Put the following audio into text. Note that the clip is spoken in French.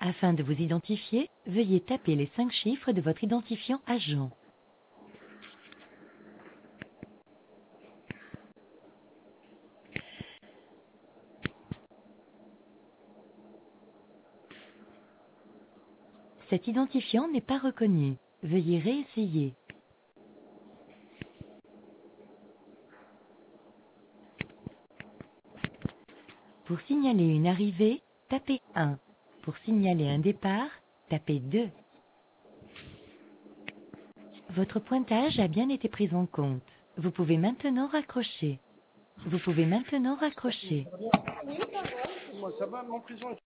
Afin de vous identifier, veuillez taper les 5 chiffres de votre identifiant agent. Cet identifiant n'est pas reconnu. Veuillez réessayer. Pour signaler une arrivée, tapez 1. Pour signaler un départ, tapez 2. Votre pointage a bien été pris en compte. Vous pouvez maintenant raccrocher. Vous pouvez maintenant raccrocher. Moi, ça va, mon prison.